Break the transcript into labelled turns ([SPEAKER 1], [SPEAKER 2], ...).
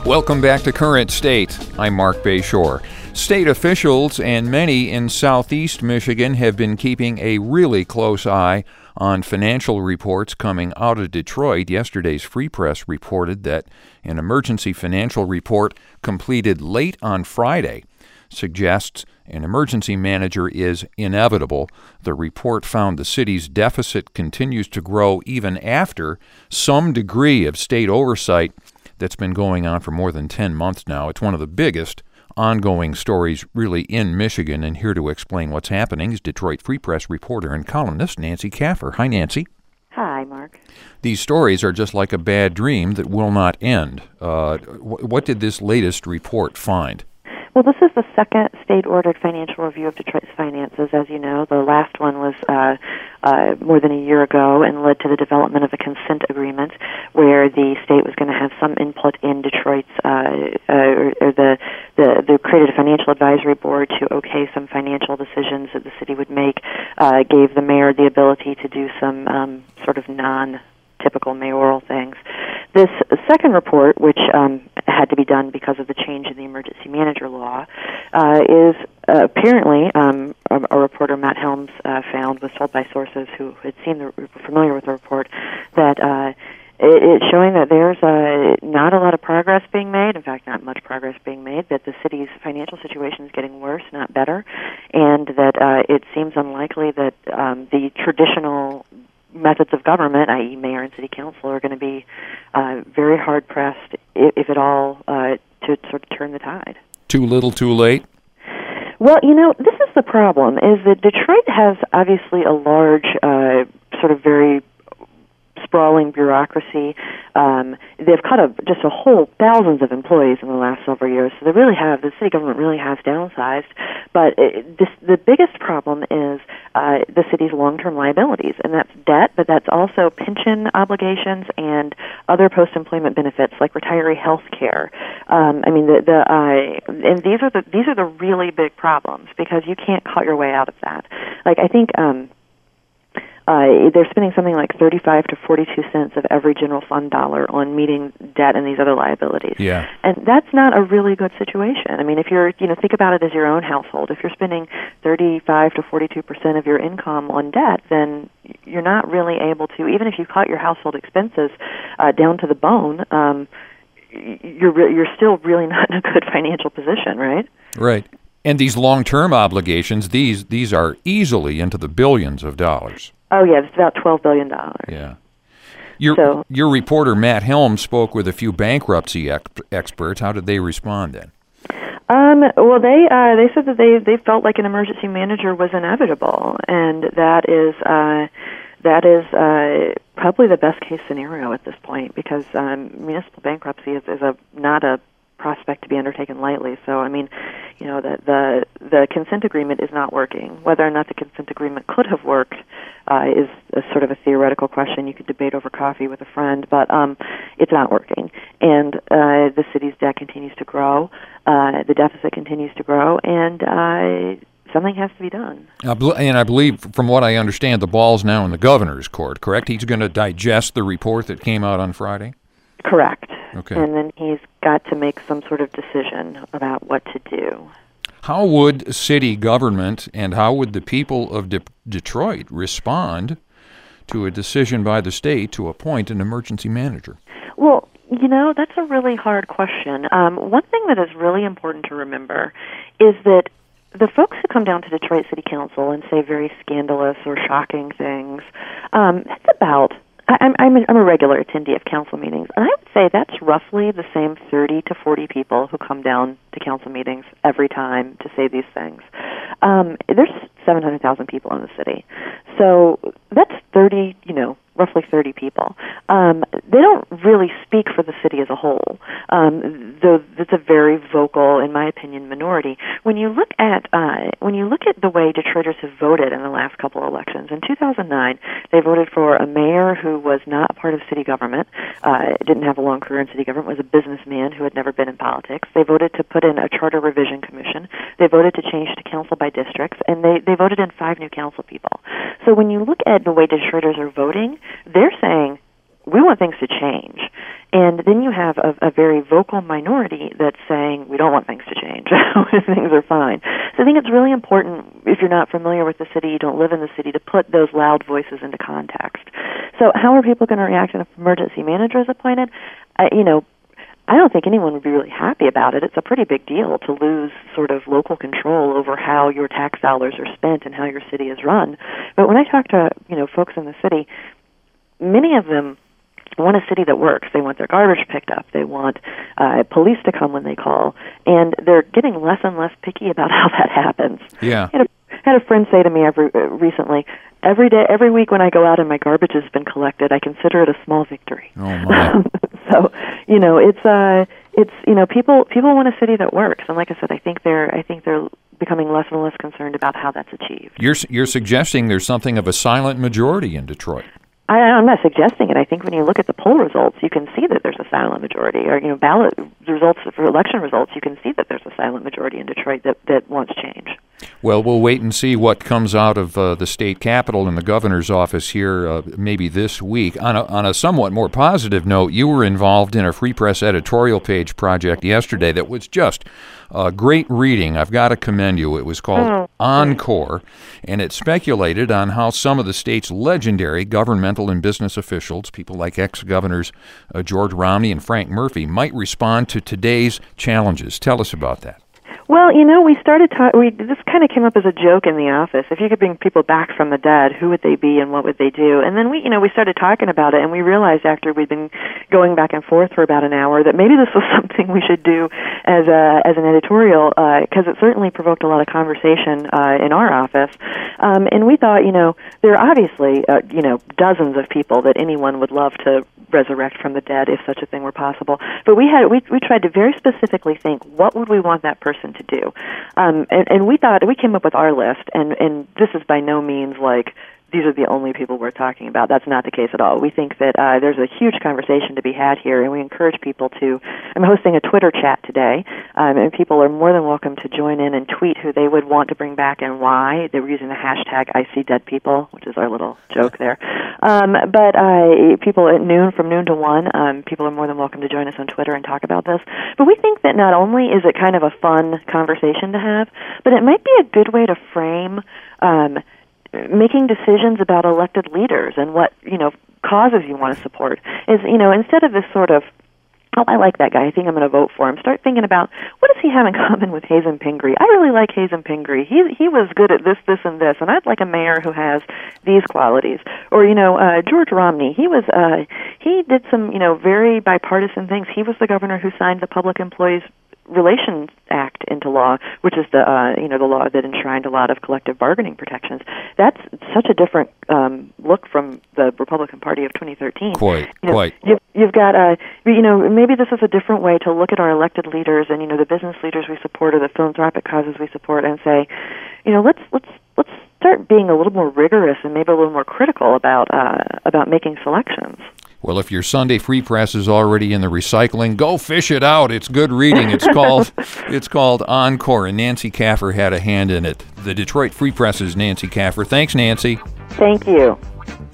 [SPEAKER 1] Welcome back to Current State. I'm Mark Bayshore. State officials and many in southeast Michigan have been keeping a really close eye on financial reports coming out of Detroit. Yesterday's Free Press reported that an emergency financial report completed late on Friday suggests an emergency manager is inevitable. The report found the city's deficit continues to grow even after some degree of state oversight that's been going on for more than 10 months now. It's one of the biggest ongoing stories really in Michigan, and here to explain what's happening is Detroit Free Press reporter and columnist Nancy Kaffer. Hi, Nancy.
[SPEAKER 2] Hi, Mark.
[SPEAKER 1] These stories are just like a bad dream that will not end. What did this latest report find?
[SPEAKER 2] Well, this is the second state-ordered financial review of Detroit's finances. As you know, the last one was more than a year ago and led to the development of a consent agreement where the state was going to have some input in Detroit's, the created a financial advisory board to okay some financial decisions that the city would make, gave the mayor the ability to do some sort of non-typical mayoral things. This second report, which had to be done because of the change in the emergency manager law, is apparently, a reporter, Matt Helms, was told by sources who had were familiar with the report, that it's showing that there's not a lot of progress being made, in fact, not much progress being made, that the city's financial situation is getting worse, not better, and that it seems unlikely that the traditional methods of government, i.e. mayor and city council, are going to be very hard-pressed, if at all, to sort of turn the tide.
[SPEAKER 1] Too little, too late?
[SPEAKER 2] Well, this is the problem, is that Detroit has obviously a large, sort of very sprawling bureaucracy. They've cut just a whole thousands of employees in the last several years, so the city government really has downsized. But the biggest problem is the city's long-term liabilities, and that's debt, but that's also pension obligations and other post-employment benefits like retiree health care. And these are the really big problems because you can't cut your way out of that. Like, I think they're spending something like 35 to 42 cents of every general fund dollar on meeting debt and these other liabilities.
[SPEAKER 1] Yeah.
[SPEAKER 2] And that's not a really good situation. I mean, if you're, think about it as your own household. If you're spending 35 to 42% of your income on debt, then you're not really able to, even if you cut your household expenses down to the bone, you're still really not in a good financial position, right?
[SPEAKER 1] Right. And these long-term obligations, these are easily into the billions of dollars.
[SPEAKER 2] Oh, yeah, it's about $12 billion.
[SPEAKER 1] Yeah. Your reporter, Matt Helms, spoke with a few bankruptcy experts. How did they respond then?
[SPEAKER 2] Well, they said that they felt like an emergency manager was inevitable, and that is probably the best case scenario at this point because municipal bankruptcy is not a prospect to be undertaken lightly. So, I mean, the consent agreement is not working. Whether or not the consent agreement could have worked is a sort of a theoretical question you could debate over coffee with a friend, but it's not working. And the city's debt continues to grow, the deficit continues to grow, and something has to be done.
[SPEAKER 1] And I believe, from what I understand, the ball's now in the governor's court, correct? He's going to digest the report that came out on Friday?
[SPEAKER 2] Correct.
[SPEAKER 1] Okay.
[SPEAKER 2] And then he's got to make some sort of decision about what to do.
[SPEAKER 1] How would city government and how would the people of Detroit respond to a decision by the state to appoint an emergency manager?
[SPEAKER 2] Well, that's a really hard question. One thing that is really important to remember is that the folks who come down to Detroit City Council and say very scandalous or shocking things, it's about... I'm a regular attendee of council meetings, and I would say that's roughly the same 30 to 40 people who come down to council meetings every time to say these things. There's 700,000 people in the city, so that's 30, roughly 30 people. They don't really speak for the city as a whole, though it's a very vocal, in my opinion, minority. When you look at the way Detroiters have voted in the last couple of elections, in 2009, they voted for a mayor who was not a part of city government, didn't have a long career in city government, was a businessman who had never been in politics. They voted to put in a charter revision commission. They voted to change to council by districts, and they voted in 5 new council people. So when you look at the way Detroiters are voting, they're saying, we want things to change. And then you have a very vocal minority that's saying, we don't want things to change. Things are fine. So I think it's really important, if you're not familiar with the city, you don't live in the city, to put those loud voices into context. So how are people going to react if an emergency manager is appointed? I don't think anyone would be really happy about it. It's a pretty big deal to lose sort of local control over how your tax dollars are spent and how your city is run. But when I talk to, folks in the city, many of them want a city that works. They want their garbage picked up. They want police to come when they call. And they're getting less and less picky about how that happens.
[SPEAKER 1] Yeah.
[SPEAKER 2] I had a friend say to me recently, every week when I go out and my garbage has been collected, I consider it a small victory.
[SPEAKER 1] Oh, my.
[SPEAKER 2] So, people want a city that works. And like I said, I think they're becoming less and less concerned about how that's achieved.
[SPEAKER 1] You're suggesting there's something of a silent majority in Detroit.
[SPEAKER 2] I'm not suggesting it. I think when you look at the poll results, you can see that there's a silent majority. Or, ballot results for election results, you can see that there's a silent majority in Detroit that wants change.
[SPEAKER 1] Well, we'll wait and see what comes out of the state capitol and the governor's office here maybe this week. On a somewhat more positive note, you were involved in a Free Press editorial page project yesterday that was just great reading. I've got to commend you. It was called Encore, and it speculated on how some of the state's legendary governmental and business officials, people like ex-governors George Romney and Frank Murphy, might respond to today's challenges. Tell us about that.
[SPEAKER 2] Well, we started this kind of came up as a joke in the office. If you could bring people back from the dead, who would they be and what would they do? And then we started talking about it, and we realized after we'd been going back and forth for about an hour that maybe this was something we should do as an editorial, because it certainly provoked a lot of conversation in our office. And we thought, there are obviously dozens of people that anyone would love to resurrect from the dead if such a thing were possible. But we tried to very specifically think, what would we want that person to do? And we thought, we came up with our list, and this is by no means like these are the only people we're talking about. That's not the case at all. We think that there's a huge conversation to be had here, and we encourage people to. I'm hosting a Twitter chat today, and people are more than welcome to join in and tweet who they would want to bring back and why. They were using the hashtag #ISeeDeadPeople, which is our little joke there. But people at from noon to 1, people are more than welcome to join us on Twitter and talk about this. But we think that not only is it kind of a fun conversation to have, but it might be a good way to frame making decisions about elected leaders and what, causes you want to support is, instead of this sort of, oh, I like that guy, I think I'm going to vote for him, start thinking about, what does he have in common with Hazen Pingree? I really like Hazen Pingree. He was good at this, and this, and I'd like a mayor who has these qualities. Or, George Romney, he did some, very bipartisan things. He was the governor who signed the Public Employees Relations Act into law, which is the law that enshrined a lot of collective bargaining protections. That's such a different look from the Republican Party of 2013.
[SPEAKER 1] Quite.
[SPEAKER 2] You've got maybe this is a different way to look at our elected leaders and the business leaders we support or the philanthropic causes we support and say, let's start being a little more rigorous and maybe a little more critical about making selections.
[SPEAKER 1] Well, if your Sunday Free Press is already in the recycling, go fish it out. It's good reading. It's called Encore, and Nancy Kaffer had a hand in it. The Detroit Free Press's Nancy Kaffer. Thanks, Nancy.
[SPEAKER 2] Thank you.